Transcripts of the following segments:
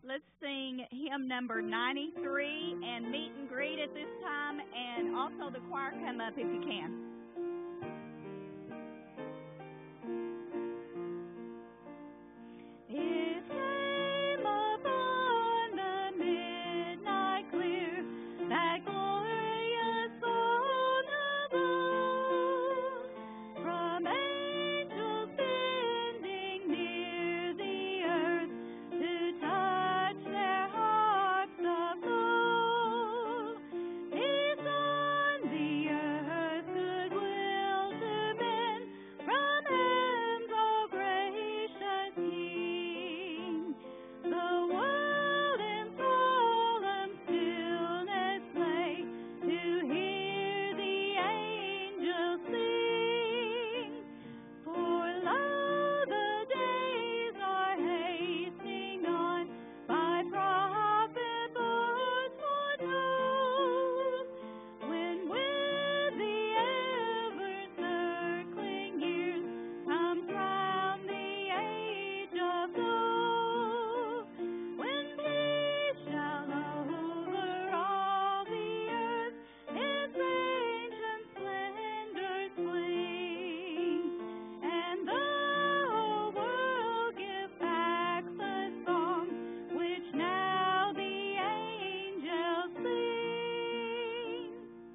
Let's sing hymn number 93 and meet and greet at this time, and also the choir come up if you can. It came upon the midnight clear, that glorious song above, from angels bending near the earth to touch their hearts of love. Peace on the earth, goodwill to men, from hands of gracious King. The world in solemn stillness lay to hear the angels sing. For lo, the days are hastening on, by prophet Lord foretold, when with the ever-circling years comes round the age of gold, when peace shall over all the earth its ancient splendors fling, and the whole world give back the song which now the angels sing.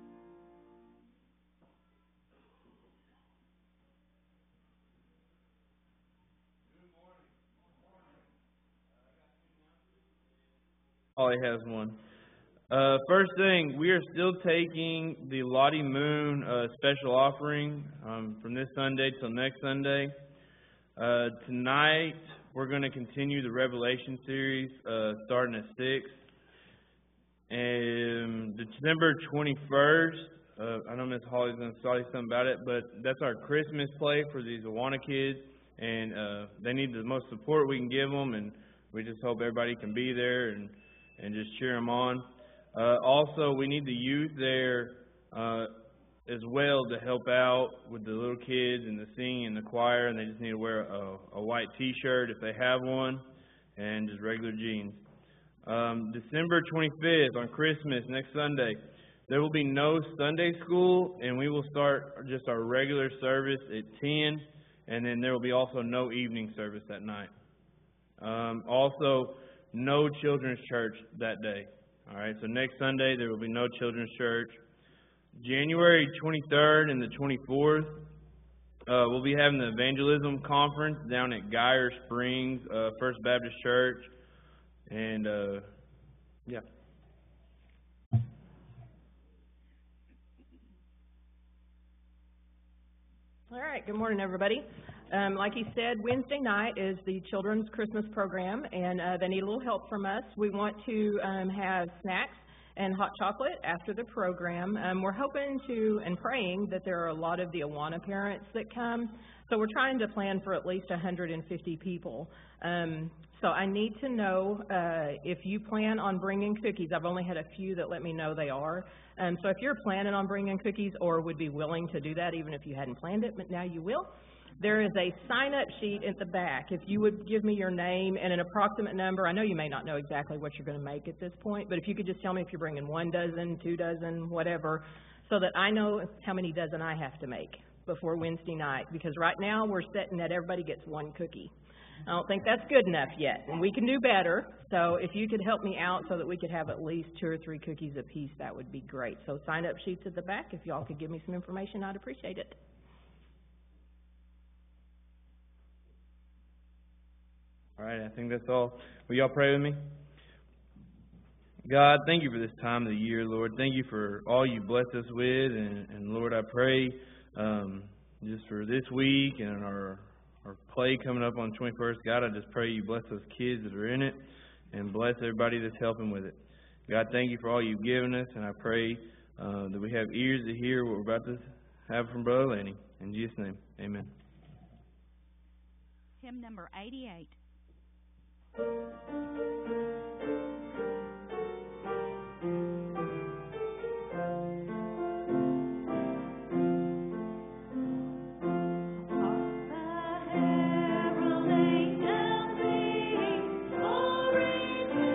Holly has one. First thing, we are still taking the Lottie Moon special offering from this Sunday till next Sunday. Tonight, we're going to continue the Revelation series starting at 6. And December 21st, I know Miss Holly's going to say something about it, but that's our Christmas play for these Awana kids. And they need the most support we can give them, and we just hope everybody can be there and just cheer them on. Also, we need the youth there as well to help out with the little kids and the singing and the choir, and they just need to wear a white T-shirt if they have one, and just regular jeans. December 25th, on Christmas, next Sunday, there will be no Sunday school, and we will start just our regular service at 10, and then there will be also no evening service that night. Also, no children's church that day. All right, so next Sunday there will be no children's church. January 23rd and the 24th, we'll be having the evangelism conference down at Geyer Springs First Baptist Church. And, yeah. All right, good morning, everybody. Like he said, Wednesday night is the children's Christmas program, and they need a little help from us. We want to have snacks and hot chocolate after the program. We're hoping to and praying that there are a lot of the Awana parents that come, so we're trying to plan for at least 150 people. So I need to know if you plan on bringing cookies. I've only had a few that let me know they are. So if you're planning on bringing cookies or would be willing to do that, even if you hadn't planned it, but now you will, there is a sign-up sheet at the back. If you would give me your name and an approximate number, I know you may not know exactly what you're going to make at this point, but if you could just tell me if you're bringing 1 dozen, 2 dozen, whatever, so that I know how many dozen I have to make before Wednesday night, because right now we're setting that everybody gets 1 cookie. I don't think that's good enough yet, and we can do better. So if you could help me out so that we could have at least 2 or 3 cookies apiece, that would be great. So sign-up sheets at the back. If y'all could give me some information, I'd appreciate it. All right, I think that's all. Will y'all pray with me? God, thank you for this time of the year, Lord. Thank you for all you blessed us with. And Lord, I pray just for this week and our play coming up on the 21st. God, I just pray you bless those kids that are in it and bless everybody that's helping with it. God, thank you for all you've given us, and I pray that we have ears to hear what we're about to have from Brother Lenny. In Jesus' name, amen. Hymn number 88. Herald angels sing, glory to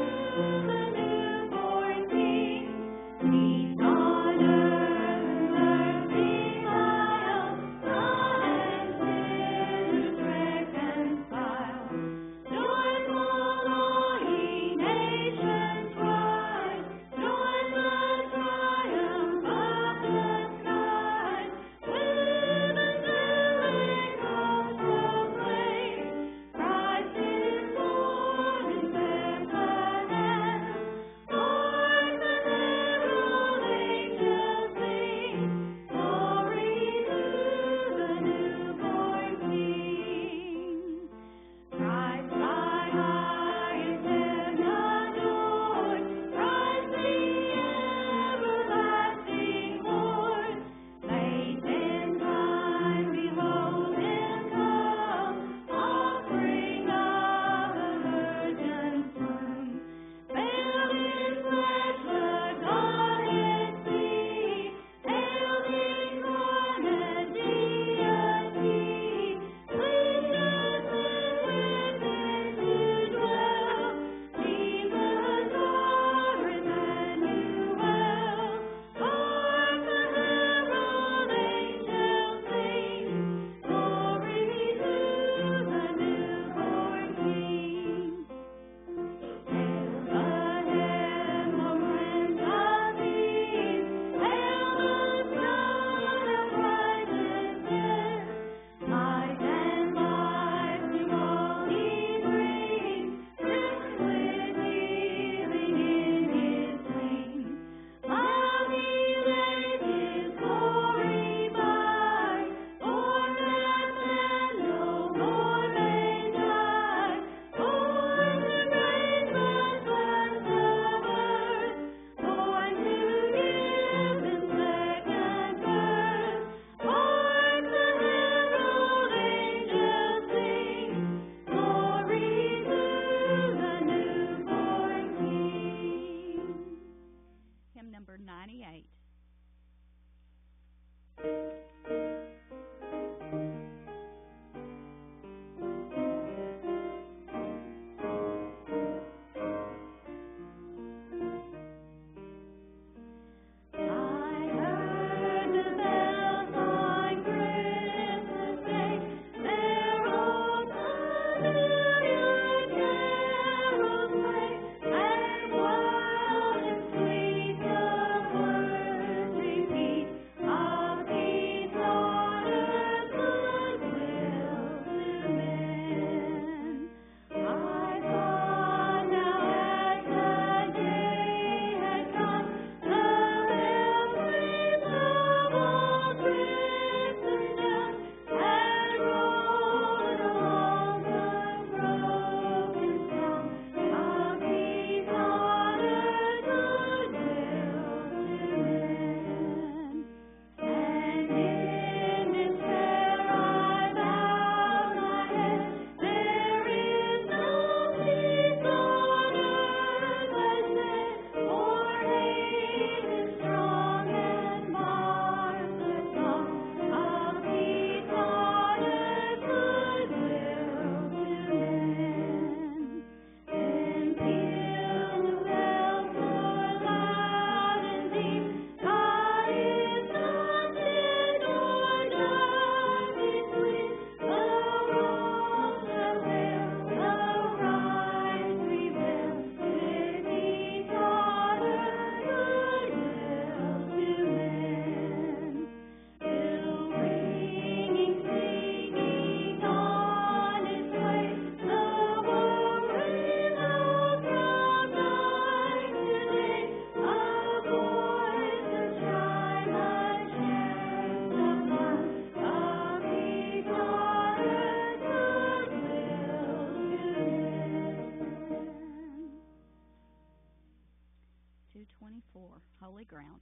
number 98. Holy Ground.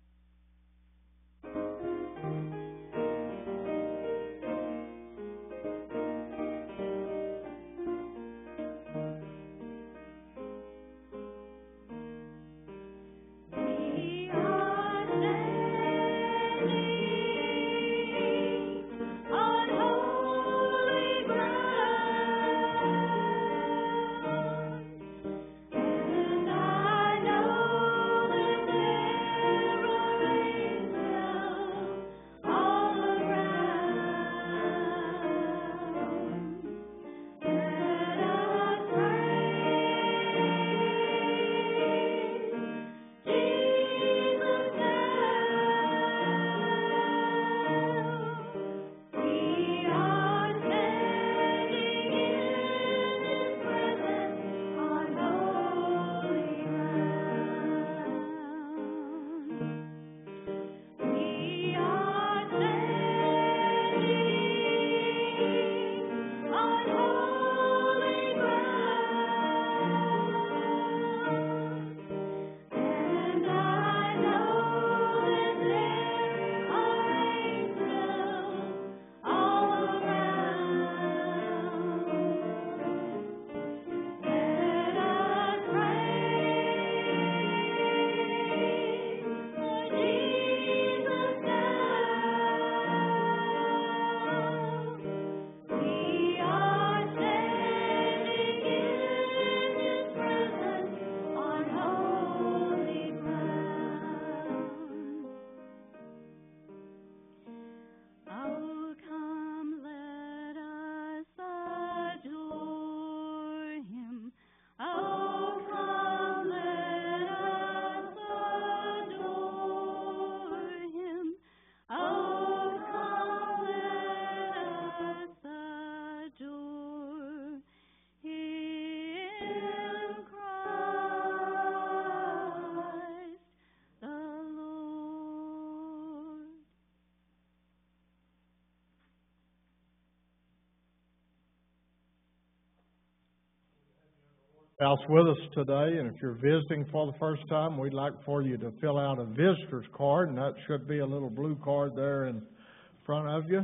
House with us today, and if you're visiting for the first time, we'd like for you to fill out a visitor's card, and that should be a little blue card there in front of you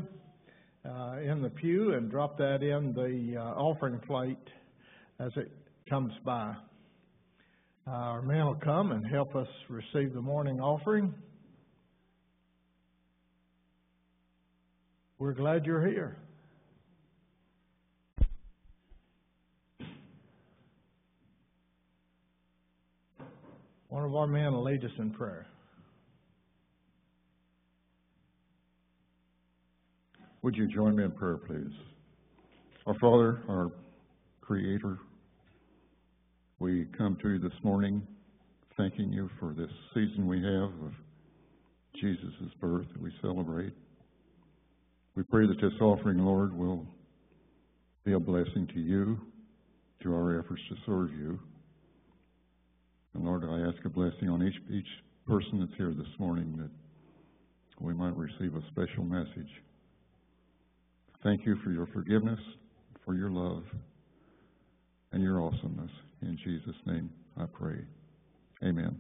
in the pew, and drop that in the offering plate as it comes by. Our men will come and help us receive the morning offering. We're glad you're here. One of our men will lead us in prayer. Would you join me in prayer, please? Our Father, our Creator, we come to you this morning thanking you for this season we have of Jesus' birth that we celebrate. We pray that this offering, Lord, will be a blessing to you, to our efforts to serve you. And Lord, I ask a blessing on each person that's here this morning, that we might receive a special message. Thank you for your forgiveness, for your love, and your awesomeness. In Jesus' name I pray. Amen.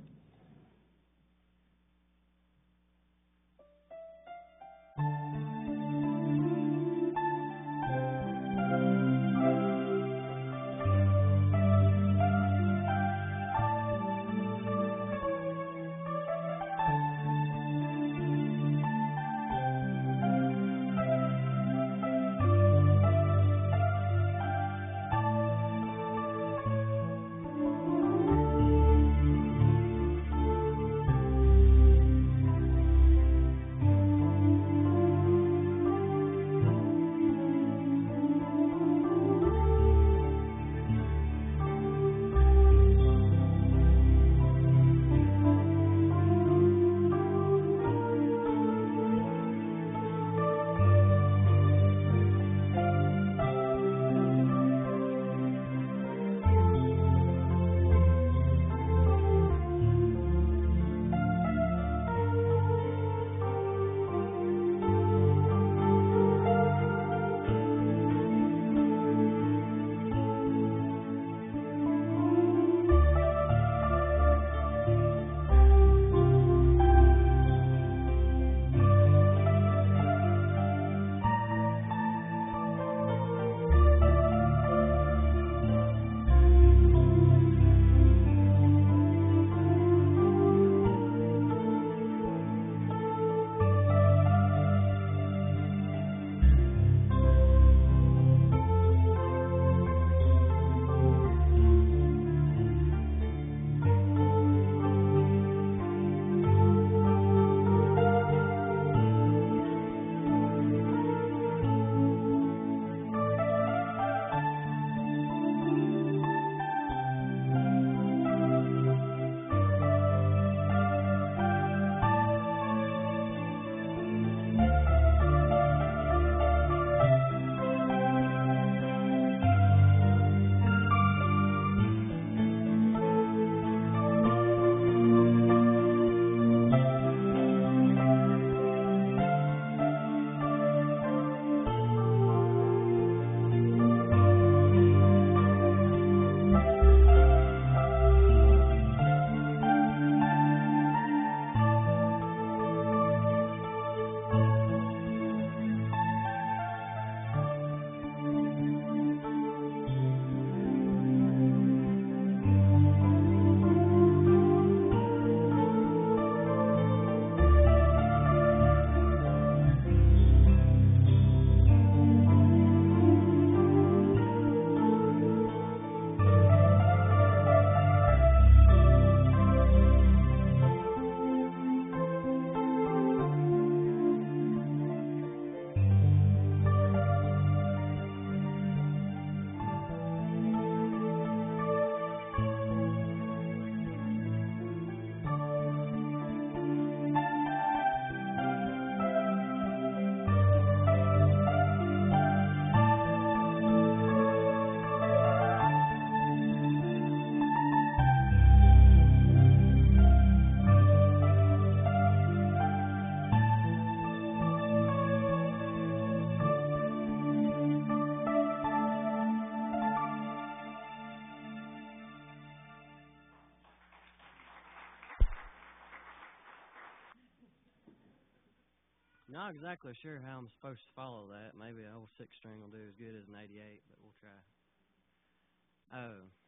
Not exactly sure how I'm supposed to follow that. Maybe an old 6-string will do as good as an 88, but we'll try.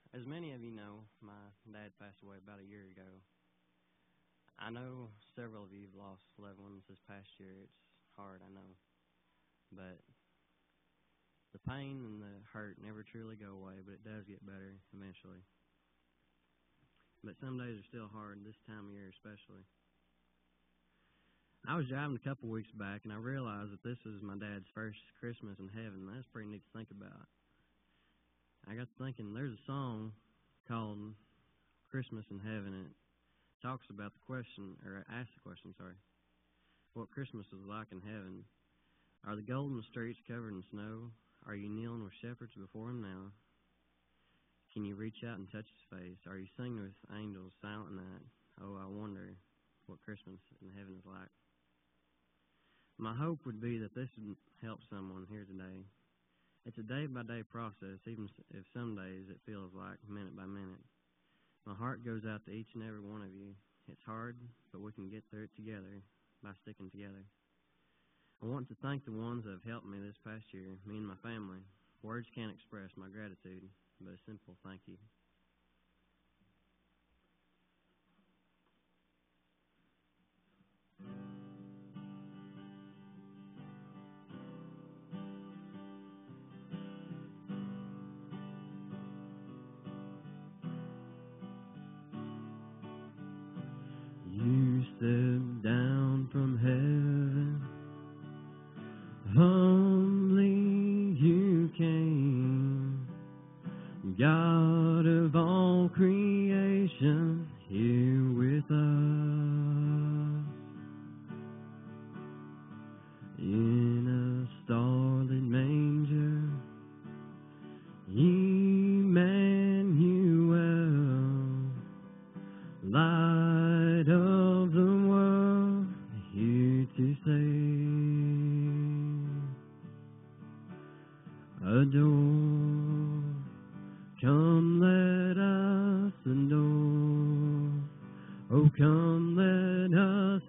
As many of you know, my dad passed away about a year ago. I know several of you have lost loved ones this past year. It's hard, I know. But the pain and the hurt never truly go away, but it does get better eventually. But some days are still hard, this time of year especially. I was driving a couple weeks back, and I realized that this was my dad's first Christmas in heaven. That's pretty neat to think about. I got to thinking, there's a song called Christmas in Heaven, and it talks about the question, or asks the question, what Christmas is like in heaven. Are the golden streets covered in snow? Are you kneeling with shepherds before him now? Can you reach out and touch his face? Are you singing with angels silent night? Oh, I wonder what Christmas in heaven is like. My hope would be that this would help someone here today. It's a day-by-day process, even if some days it feels like minute by minute. My heart goes out to each and every one of you. It's hard, but we can get through it together by sticking together. I want to thank the ones that have helped me this past year, me and my family. Words can't express my gratitude, but a simple thank you. You stepped down from heaven, humbly you came, God of all creation, here with us. In a starlit manger, Emmanuel, light of the world, here to save. Adore, come let us adore. Oh, come let us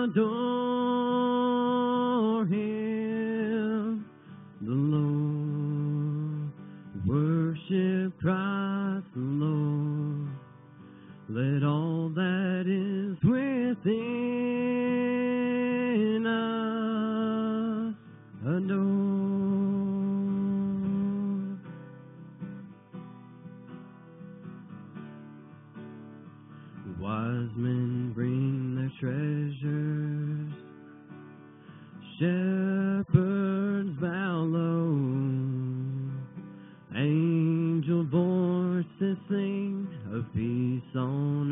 adore Him, the Lord. Worship Christ the Lord. Let all that is within us adore. Wise men bring their treasures, shepherds bow low, angel voices sing of peace on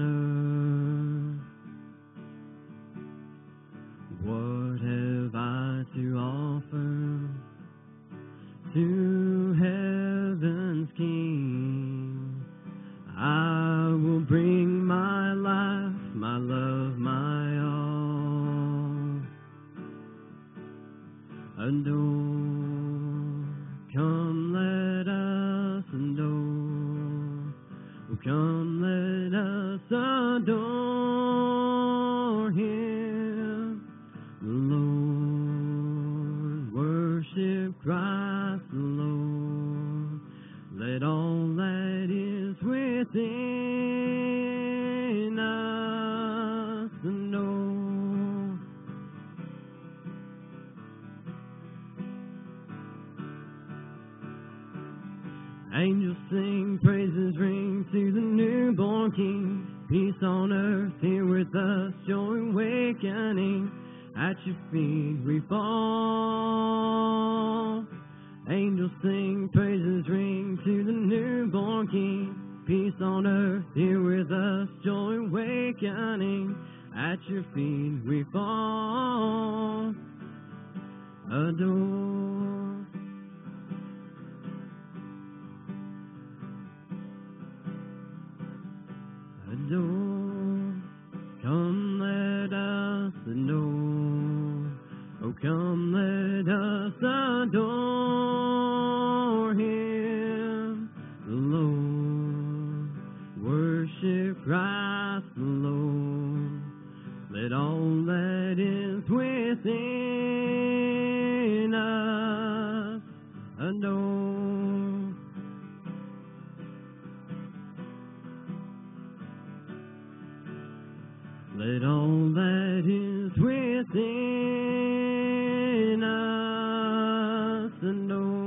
earth. What have I to offer to heaven's King? I will bring my life, my love, my all. Adore, come let us adore. Oh, come let us adore Him, the Lord. Worship Christ the Lord. Let all that is within us adore. Angels sing, praises ring to the newborn King. Peace on earth, here with us, joy awakening. At your feet we fall. Angels sing, praises ring to the newborn King. Peace on earth, here with us, joy awakening. At your feet we fall. Adore. Adore. Come let us adore. Oh, come let us adore Him, the Lord. Worship Christ the Lord. Let all that is within us adore. Let all that is within us adore.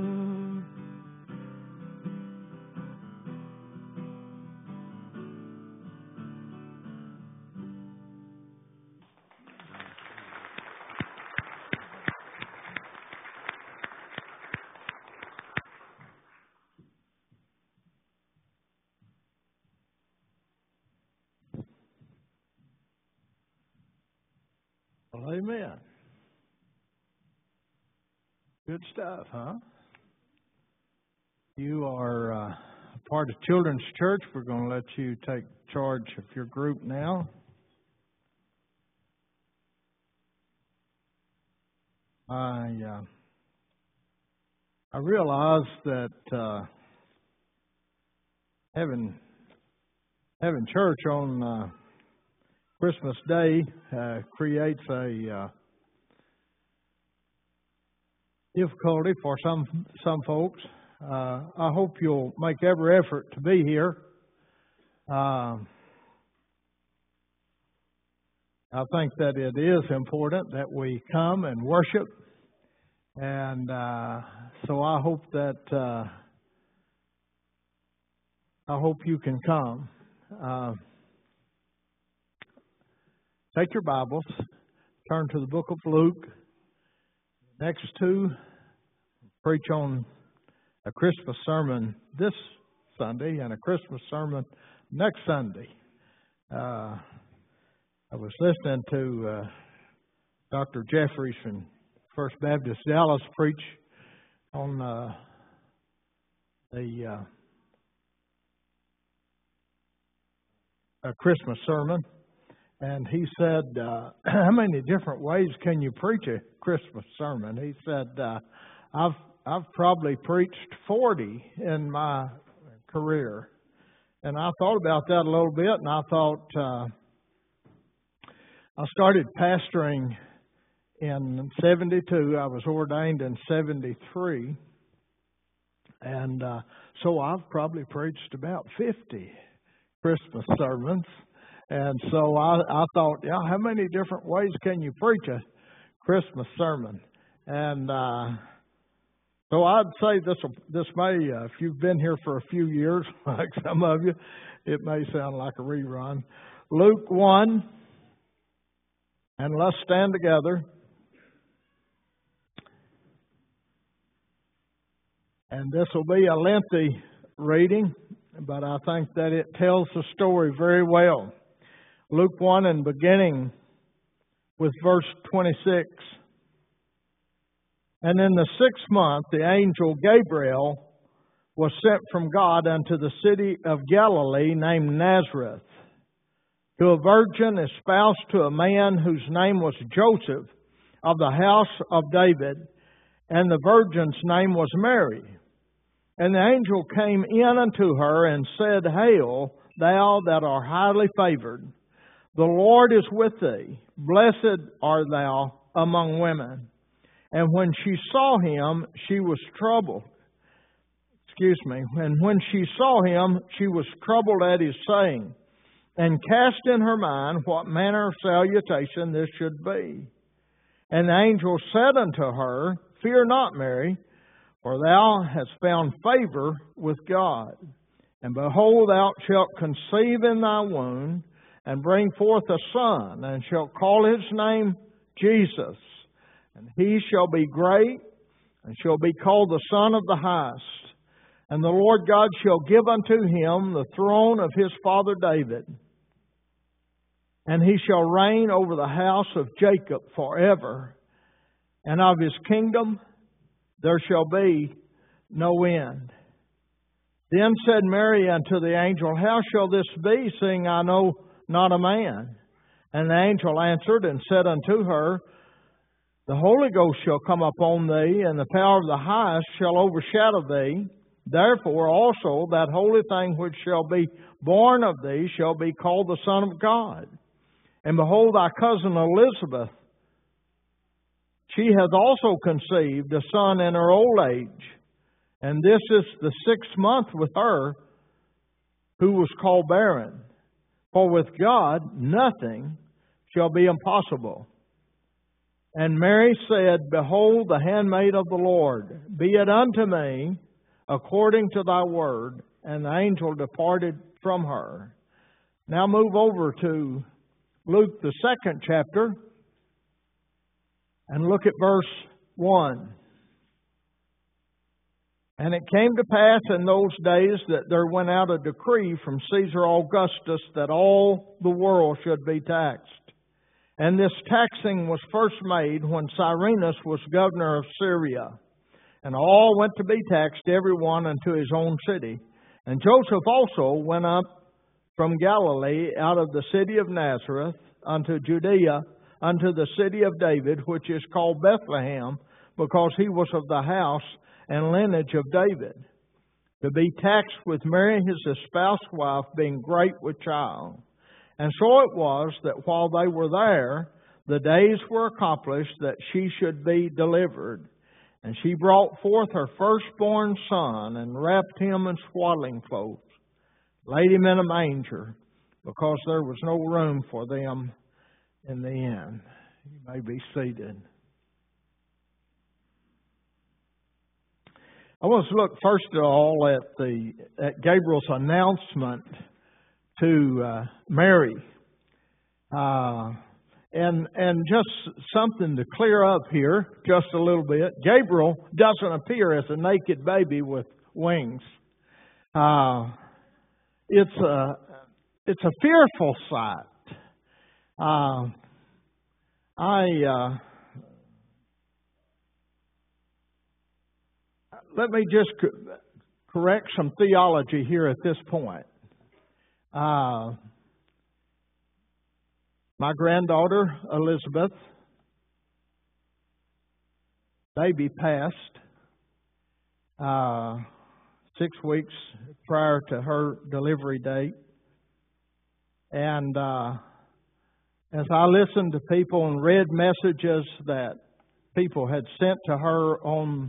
Well, amen. Good stuff, huh? You are a part of Children's Church. We're going to let you take charge of your group now. I realize that having church on Christmas Day creates a difficulty for some folks. I hope you'll make every effort to be here. I think that it is important that we come and worship, and so I hope you can come. Take your Bibles, turn to the book of Luke. Next two, preach on a Christmas sermon this Sunday and a Christmas sermon next Sunday. I was listening to Dr. Jeffries from First Baptist Dallas preach on a Christmas sermon. And he said, how many different ways can you preach a Christmas sermon? He said, I've probably preached 40 in my career. And I thought about that a little bit, and I thought, I started pastoring in 72. I was ordained in 73. And so I've probably preached about 50 Christmas sermons. And so I thought, yeah, how many different ways can you preach a Christmas sermon? And so I'd say this may, if you've been here for a few years, like some of you, it may sound like a rerun. Luke 1, and let's stand together. And this will be a lengthy reading, but I think that it tells the story very well. Luke 1, and beginning with verse 26. And in the 6th month, the angel Gabriel was sent from God unto the city of Galilee named Nazareth, to a virgin espoused to a man whose name was Joseph, of the house of David, and the virgin's name was Mary. And the angel came in unto her and said, Hail, thou that art highly favored. The Lord is with thee. Blessed art thou among women. And when she saw him, she was troubled. And when she saw him, she was troubled at his saying, and cast in her mind what manner of salutation this should be. And the angel said unto her, Fear not, Mary, for thou hast found favor with God. And behold, thou shalt conceive in thy womb, and bring forth a son, and shalt call his name Jesus. And he shall be great, and shall be called the Son of the Highest. And the Lord God shall give unto him the throne of his father David. And he shall reign over the house of Jacob forever. And of his kingdom there shall be no end. Then said Mary unto the angel, How shall this be, seeing I know not a man? And the angel answered and said unto her, The Holy Ghost shall come upon thee, and the power of the Highest shall overshadow thee. Therefore also that holy thing which shall be born of thee shall be called the Son of God. And behold, thy cousin Elizabeth, she hath also conceived a son in her old age. And this is the 6th month with her, who was called barren. For with God nothing shall be impossible. And Mary said, Behold, the handmaid of the Lord, be it unto me according to thy word. And the angel departed from her. Now move over to Luke, the 2nd chapter, and look at verse 1. And it came to pass in those days that there went out a decree from Caesar Augustus that all the world should be taxed. And this taxing was first made when Cyrenius was governor of Syria. And all went to be taxed, every one unto his own city. And Joseph also went up from Galilee out of the city of Nazareth unto Judea, unto the city of David, which is called Bethlehem, because he was of the house and lineage of David, to be taxed with Mary his espoused wife, being great with child. And so it was that while they were there, the days were accomplished that she should be delivered. And she brought forth her firstborn son, and wrapped him in swaddling clothes, laid him in a manger, because there was no room for them in the inn. You may be seated. I want to look first of all at Gabriel's announcement to Mary, and just something to clear up here just a little bit. Gabriel doesn't appear as a naked baby with wings. It's a fearful sight. Let me just correct some theology here at this point. My granddaughter, Elizabeth, baby passed 6 weeks prior to her delivery date. And as I listened to people and read messages that people had sent to her on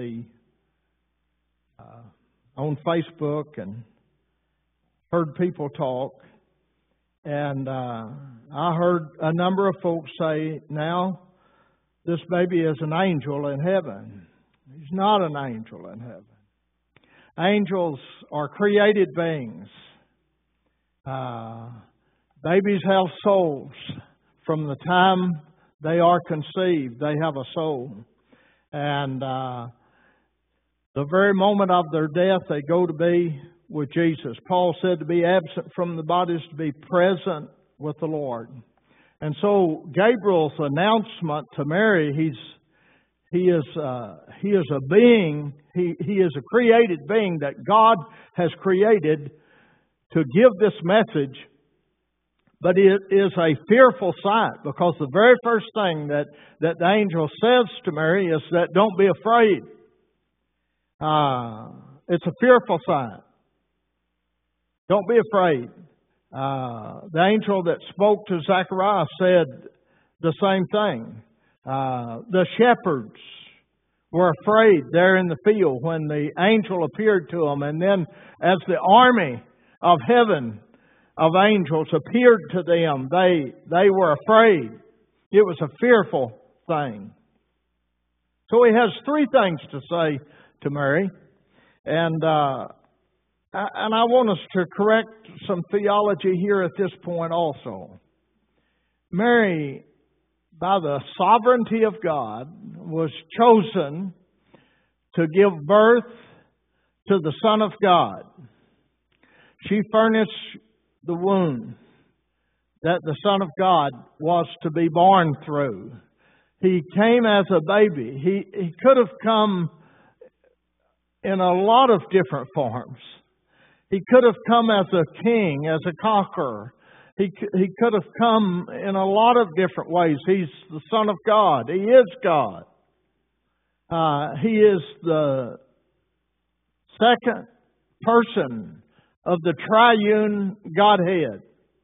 Facebook and heard people talk, and I heard a number of folks say, now this baby is an angel in heaven. He's not an angel in heaven. Angels are created beings. Babies have souls. From the time they are conceived, they have a soul. And the very moment of their death, they go to be with Jesus. Paul said to be absent from the body is to be present with the Lord. And so Gabriel's announcement to Mary, he is a being, he is a created being that God has created to give this message. But it is a fearful sight, because the very first thing that the angel says to Mary is that don't be afraid. It's a fearful sight. Don't be afraid. The angel that spoke to Zechariah said the same thing. The shepherds were afraid there in the field when the angel appeared to them. And then as the army of heaven of angels appeared to them, they were afraid. It was a fearful thing. So he has three things to say to Mary. And I want us to correct some theology here at this point also. Mary, by the sovereignty of God, was chosen to give birth to the Son of God. She furnished the womb that the Son of God was to be born through. He came as a baby. He could have come in a lot of different forms. He could have come as a king, as a conqueror. He could have come in a lot of different ways. He's the Son of God. He is God. He is the second person of the triune Godhead.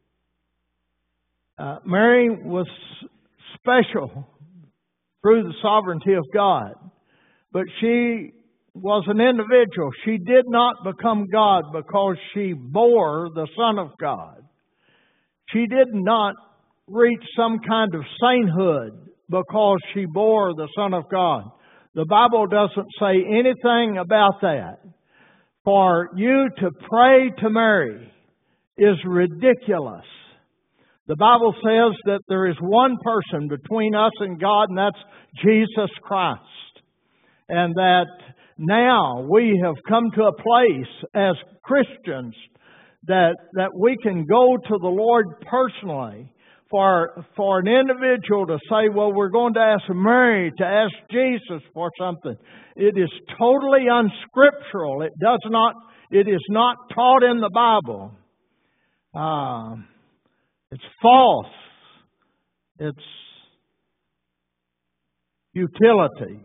Mary was special through the sovereignty of God, but she was an individual. She did not become God because she bore the Son of God. She did not reach some kind of sainthood because she bore the Son of God. The Bible doesn't say anything about that. For you to pray to Mary is ridiculous. The Bible says that there is one person between us and God, and that's Jesus Christ. And that now we have come to a place as Christians that we can go to the Lord personally. For an individual to say, well, we're going to ask Mary to ask Jesus for something, it is totally unscriptural. It is not taught in the Bible. It's false. It's futility.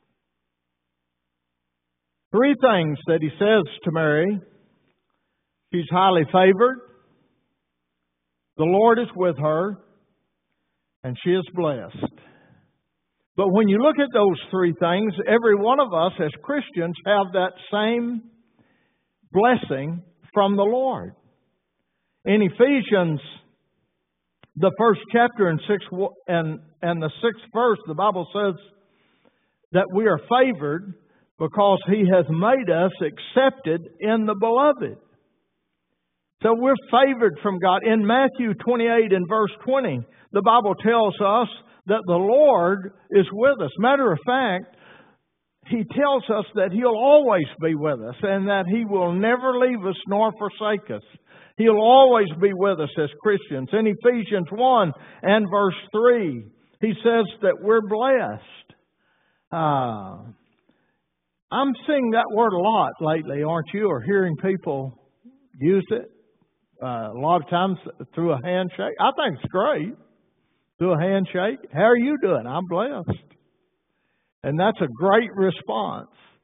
3 things that he says to Mary. She's highly favored. The Lord is with her, and she is blessed. But when you look at those 3 things, every one of us as Christians have that same blessing from the Lord. In Ephesians, the 1st chapter and the 6th verse, the Bible says that we are favored because He has made us accepted in the Beloved. So we're favored from God. In Matthew 28 and verse 20, the Bible tells us that the Lord is with us. Matter of fact, He tells us that He'll always be with us and that He will never leave us nor forsake us. He'll always be with us as Christians. In Ephesians 1 and verse 3, He says that we're blessed. I'm seeing that word a lot lately, aren't you? Or hearing people use it. A lot of times through a handshake. I think it's great. Through a handshake. How are you doing? I'm blessed. And that's a great response.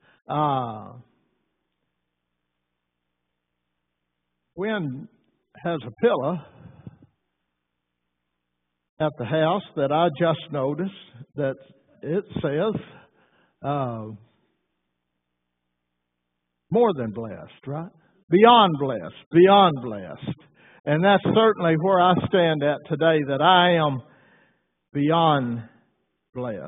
Gwen has a pillow at the house that I just noticed that it says more than blessed, right? Beyond blessed, beyond blessed. And that's certainly where I stand at today, that I am beyond blessed.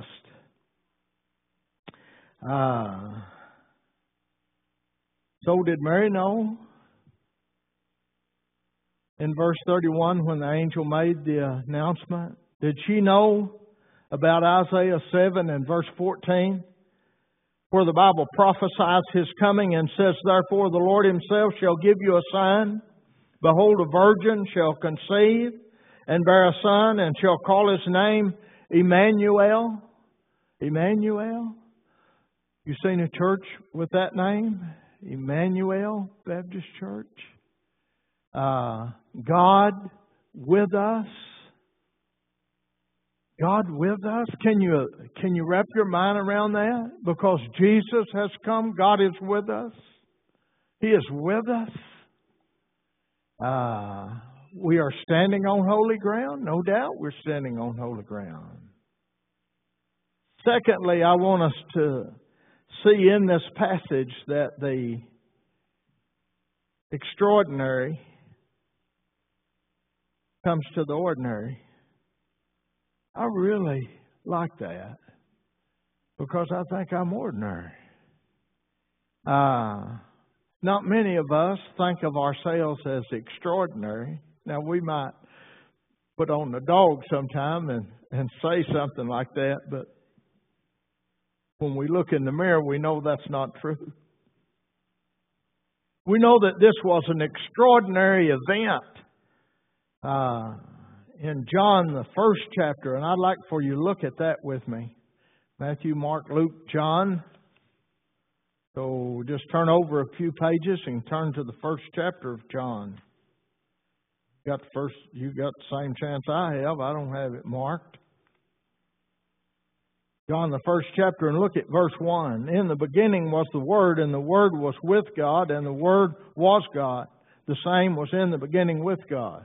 So did Mary know? In verse 31, when the angel made the announcement, did she know about Isaiah 7 and verse 14? Where the Bible prophesies His coming and says, therefore the Lord Himself shall give you a sign. Behold, a virgin shall conceive and bear a son and shall call His name Emmanuel. Emmanuel? You seen a church with that name? Emmanuel Baptist Church? God with us. God with us? Can you wrap your mind around that? Because Jesus has come, God is with us. He is with us. We are standing on holy ground. No doubt we're standing on holy ground. Secondly, I want us to see in this passage that the extraordinary comes to the ordinary. I really like that because I think I'm ordinary. Not many of us think of ourselves as extraordinary. Now, we might put on the dog sometime and say something like that, but when we look in the mirror, we know that's not true. We know that this was an extraordinary event. In John, the 1st chapter, and I'd like for you to look at that with me. Matthew, Mark, Luke, John. So just turn over a few pages and turn to the 1st chapter of John. You got the same chance I have. I don't have it marked. John, the 1st chapter, and look at verse 1. In the beginning was the Word, and the Word was with God, and the Word was God. The same was in the beginning with God.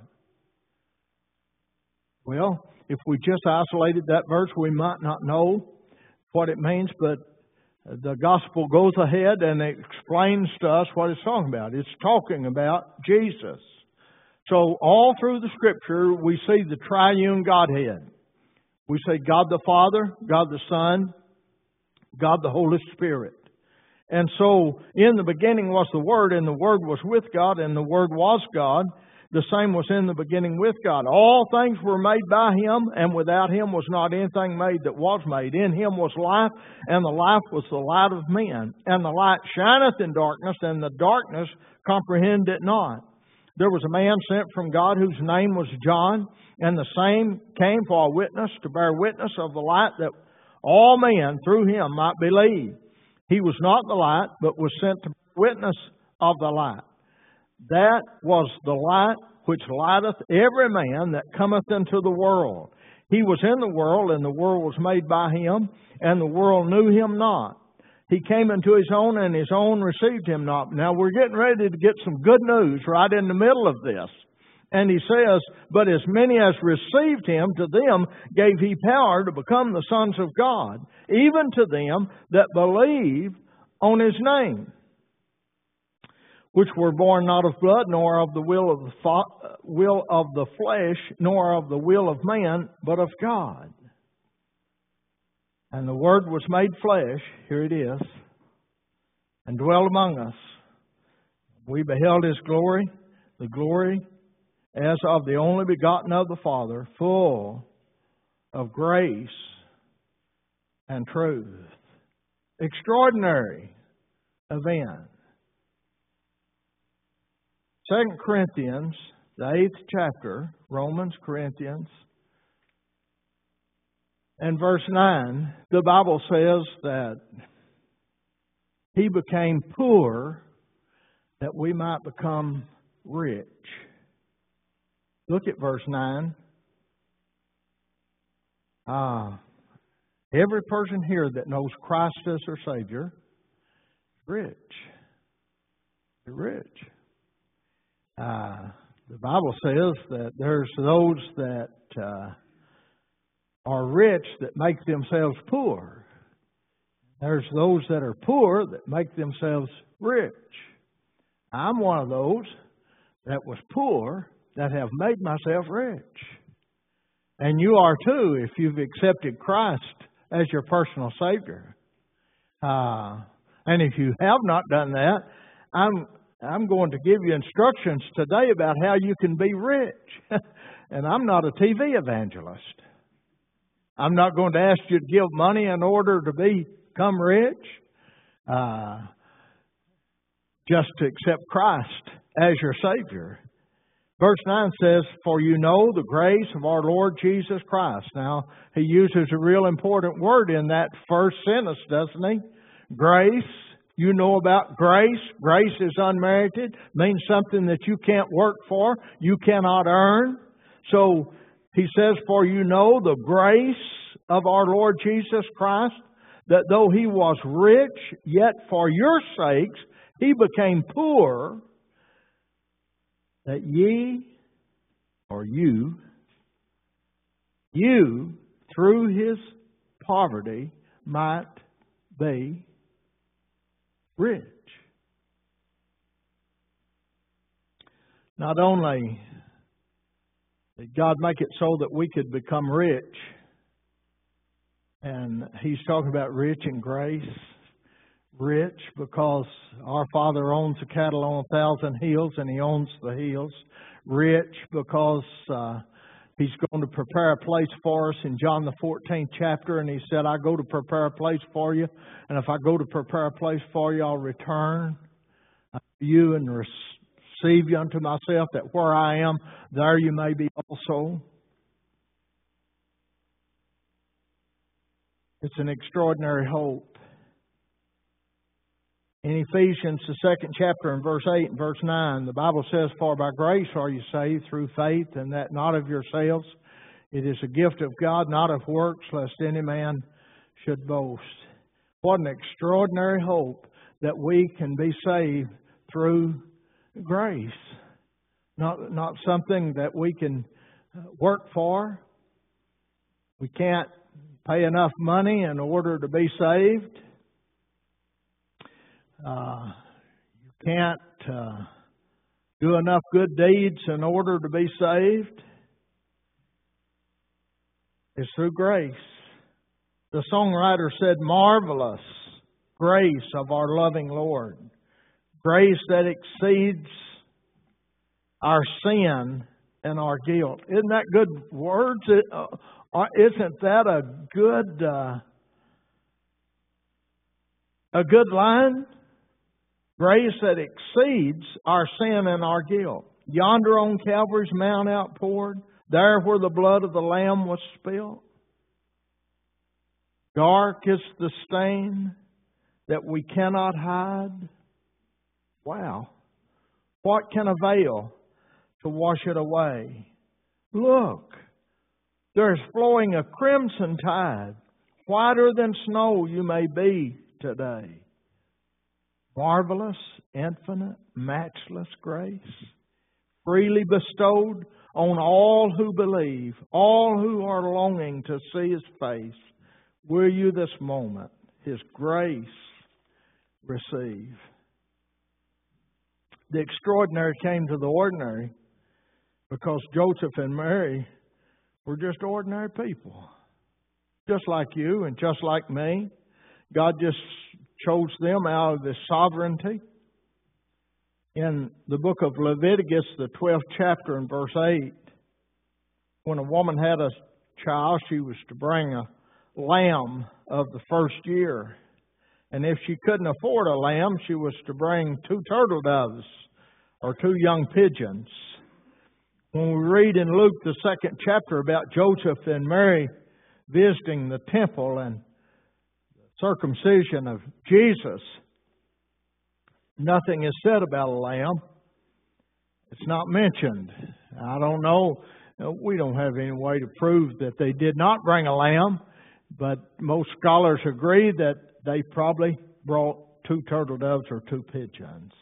Well, if we just isolated that verse, we might not know what it means, but the gospel goes ahead and it explains to us what it's talking about. It's talking about Jesus. So all through the Scripture, we see the triune Godhead. We say God the Father, God the Son, God the Holy Spirit. And so, in the beginning was the Word, and the Word was with God, and the Word was God. The same was in the beginning with God. All things were made by Him, and without Him was not anything made that was made. In Him was life, and the life was the light of men. And the light shineth in darkness, and the darkness comprehended it not. There was a man sent from God whose name was John, and the same came for a witness, to bear witness of the light, that all men through him might believe. He was not the light, but was sent to bear witness of the light. That was the light which lighteth every man that cometh into the world. He was in the world, and the world was made by him, and the world knew him not. He came into his own, and his own received him not. Now we're getting ready to get some good news right in the middle of this. And he says, but as many as received him, to them gave he power to become the sons of God, even to them that believe on his name, which were born not of blood, nor of the will of the flesh, nor of the will of man, but of God. And the Word was made flesh, here it is, and dwelt among us. We beheld His glory, the glory as of the only begotten of the Father, full of grace and truth. Extraordinary event. 2 Corinthians, the 8th chapter, Romans, Corinthians, and verse 9, the Bible says that He became poor that we might become rich. Look at verse 9. Every person here that knows Christ as their Savior is rich. They're rich. The Bible says that there's those that are rich that make themselves poor. There's those that are poor that make themselves rich. I'm one of those that was poor that have made myself rich. And you are too if you've accepted Christ as your personal Savior. And if you have not done that, I'm going to give you instructions today about how you can be rich. And I'm not a TV evangelist. I'm not going to ask you to give money in order to become rich. Just to accept Christ as your Savior. Verse 9 says, for you know the grace of our Lord Jesus Christ. Now, he uses a real important word in that first sentence, doesn't he? Grace. You know about grace. Grace is unmerited. Means something that you can't work for. You cannot earn. So, he says, for you know the grace of our Lord Jesus Christ, that though He was rich, yet for your sakes He became poor, that ye, or you, through His poverty, might be rich. Not only did God make it so that we could become rich, and He's talking about rich in grace, rich because our Father owns the cattle on 1,000 hills and He owns the hills. Rich because He's going to prepare a place for us in John the 14th chapter, and He said, I go to prepare a place for you, and if I go to prepare a place for you, I'll return to you and receive you unto myself, that where I am, there you may be also. It's an extraordinary hope. In Ephesians, the 2nd chapter, in verse 8 and verse 9, the Bible says, for by grace are you saved through faith, and that not of yourselves. It is a gift of God, not of works, lest any man should boast. What an extraordinary hope that we can be saved through grace. Not something that we can work for. We can't pay enough money in order to be saved. You can't do enough good deeds in order to be saved. It's through grace. The songwriter said, marvelous grace of our loving Lord. Grace that exceeds our sin and our guilt. Isn't that good words? Isn't that a good line? Grace that exceeds our sin and our guilt. Yonder on Calvary's Mount outpoured, there where the blood of the Lamb was spilled. Dark is the stain that we cannot hide. Wow. What can avail to wash it away? Look, there's flowing a crimson tide. Whiter than snow you may be today. Marvelous, infinite, matchless grace, freely bestowed on all who believe, all who are longing to see His face. Will you this moment His grace receive? The extraordinary came to the ordinary because Joseph and Mary were just ordinary people. Just like you and just like me. God just chose them out of His sovereignty. In the book of Leviticus, the 12th chapter and verse 8, when a woman had a child, she was to bring a lamb of the first year. And if she couldn't afford a lamb, she was to bring 2 turtle doves or 2 young pigeons. When we read in Luke, the 2nd chapter, about Joseph and Mary visiting the temple and circumcision of Jesus, nothing is said about a lamb. It's not mentioned. I don't know. We don't have any way to prove that they did not bring a lamb, but most scholars agree that they probably brought 2 turtle doves or 2 pigeons.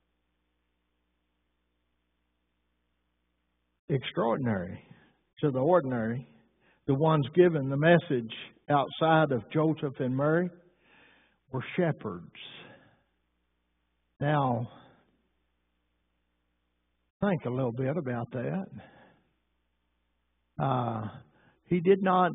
Extraordinary to the ordinary. The ones given the message outside of Joseph and Mary were shepherds. Now, think a little bit about that. He did not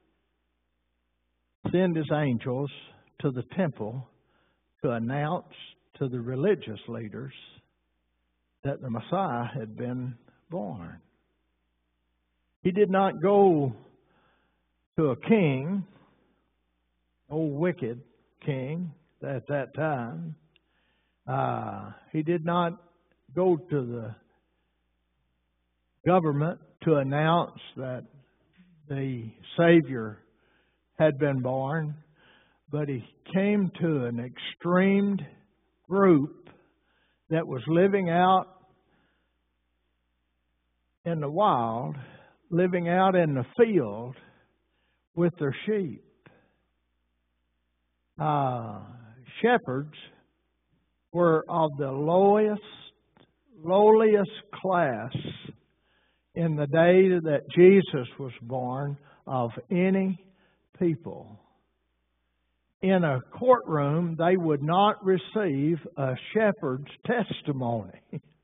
send His angels to the temple to announce to the religious leaders that the Messiah had been born. He did not go to a king, old wicked king at that time. He did not go to the government to announce that the Savior had been born, but He came to an extreme group that was living out in the wild, living out in the field with their sheep. Shepherds were of the lowliest class in the day that Jesus was born of any people. In a courtroom, they would not receive a shepherd's testimony.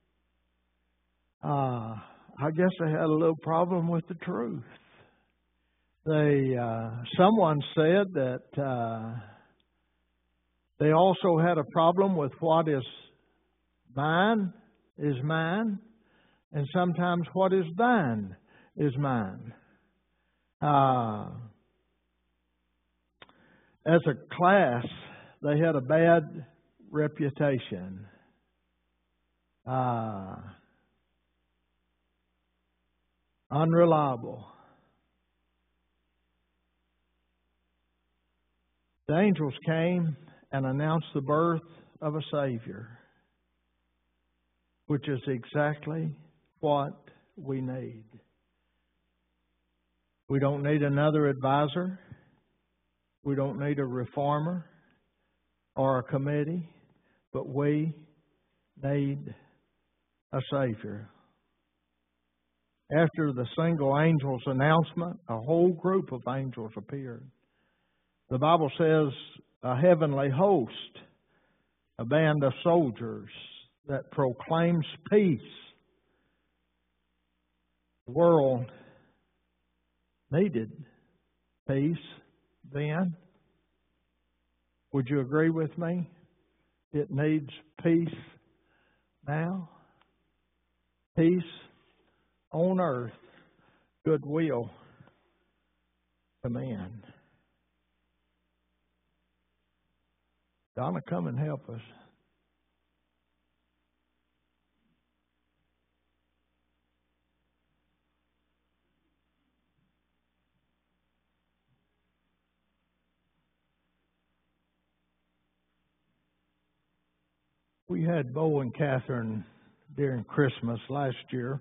I guess they had a little problem with the truth. Someone said that they also had a problem with what is mine is mine, and sometimes what is thine is mine. As a class, they had a bad reputation. Unreliable. The angels came and announced the birth of a Savior, which is exactly what we need. We don't need another advisor. We don't need a reformer or a committee, but we need a Savior. After the single angel's announcement, a whole group of angels appeared. The Bible says a heavenly host, a band of soldiers that proclaims peace. The world needed peace then. Would you agree with me? It needs peace now. Peace on earth, goodwill to man. Donna, come and help us. We had Bo and Catherine during Christmas last year,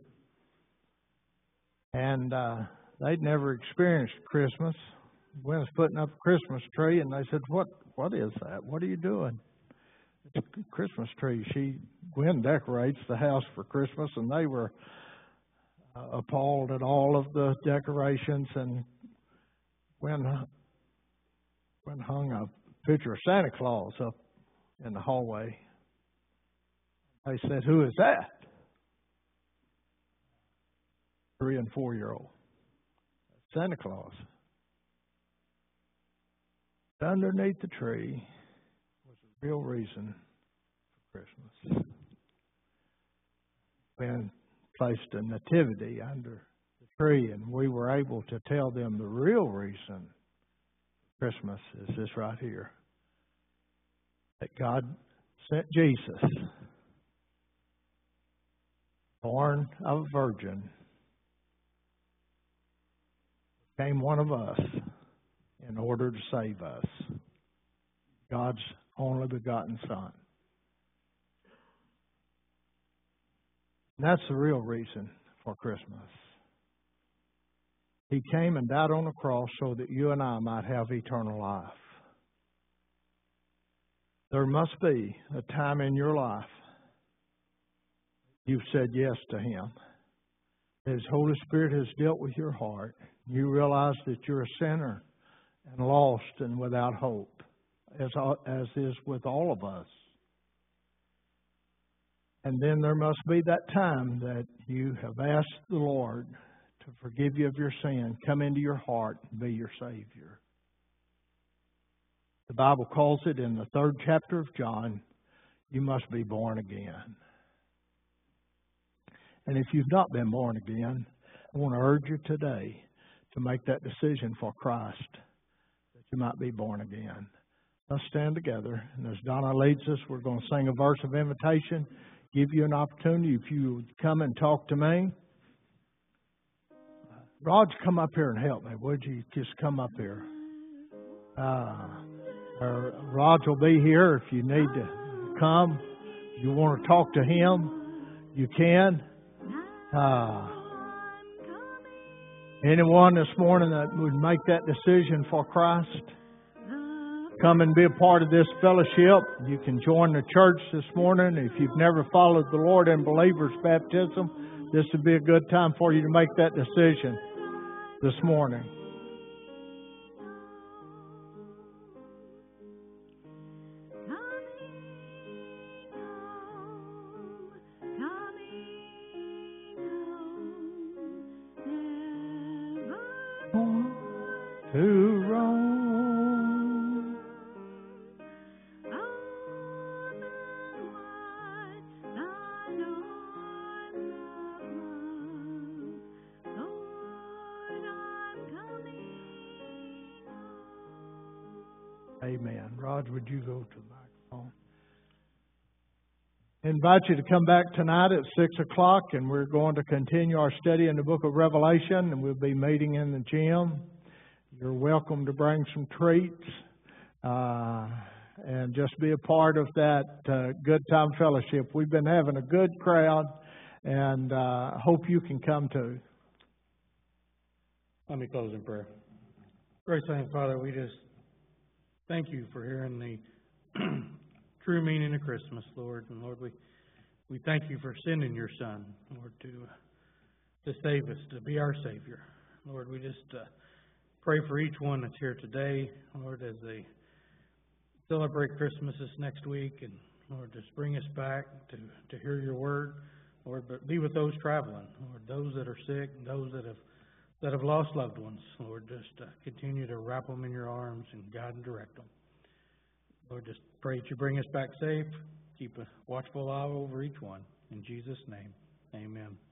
and they'd never experienced Christmas. Gwen was putting up a Christmas tree, and they said, "What is that? What are you doing?" "It's a Christmas tree." Gwen decorates the house for Christmas, and they were appalled at all of the decorations. And Gwen hung a picture of Santa Claus up in the hallway. They said, "Who is that?" 3- and 4-year-old. Santa Claus. Underneath the tree was the real reason for Christmas. Ben placed a nativity under the tree, and we were able to tell them the real reason for Christmas is this right here. That God sent Jesus, born of a virgin, became one of us in order to save us. God's only begotten Son. And that's the real reason for Christmas. He came and died on the cross so that you and I might have eternal life. There must be a time in your life you've said yes to Him. His Holy Spirit has dealt with your heart. You realize that you're a sinner and lost and without hope, as is with all of us. And then there must be that time that you have asked the Lord to forgive you of your sin, come into your heart, and be your Savior. The Bible calls it in the 3rd chapter of John, you must be born again. And if you've not been born again, I want to urge you today to make that decision for Christ, that you might be born again. Let's stand together, and as Donna leads us, we're going to sing a verse of invitation, give you an opportunity if you would come and talk to me. Rod, come up here and help me, would you? Just come up here. Rod will be here if you need to come. If you want to talk to him, you can. Anyone this morning that would make that decision for Christ, come and be a part of this fellowship. You can join the church this morning. If you've never followed the Lord in believer's baptism, this would be a good time for you to make that decision this morning. To Rome. Amen. Rod, would you go to the microphone? I invite you to come back tonight at 6 o'clock, and we're going to continue our study in the book of Revelation, and we'll be meeting in the gym. You're welcome to bring some treats and just be a part of that good time fellowship. We've been having a good crowd, and hope you can come too. Let me close in prayer. Gracious Heavenly Father, we just thank you for hearing the true meaning of Christmas, Lord. And Lord, we thank you for sending your Son, Lord, to save us, to be our Savior. Lord, we just pray for each one that's here today, Lord, as they celebrate Christmas this next week, and Lord, just bring us back to hear your word, Lord, but be with those traveling, Lord, those that are sick, those that have lost loved ones, Lord, just continue to wrap them in your arms and guide and direct them. Lord, just pray that you bring us back safe, keep a watchful eye over each one. In Jesus' name, amen.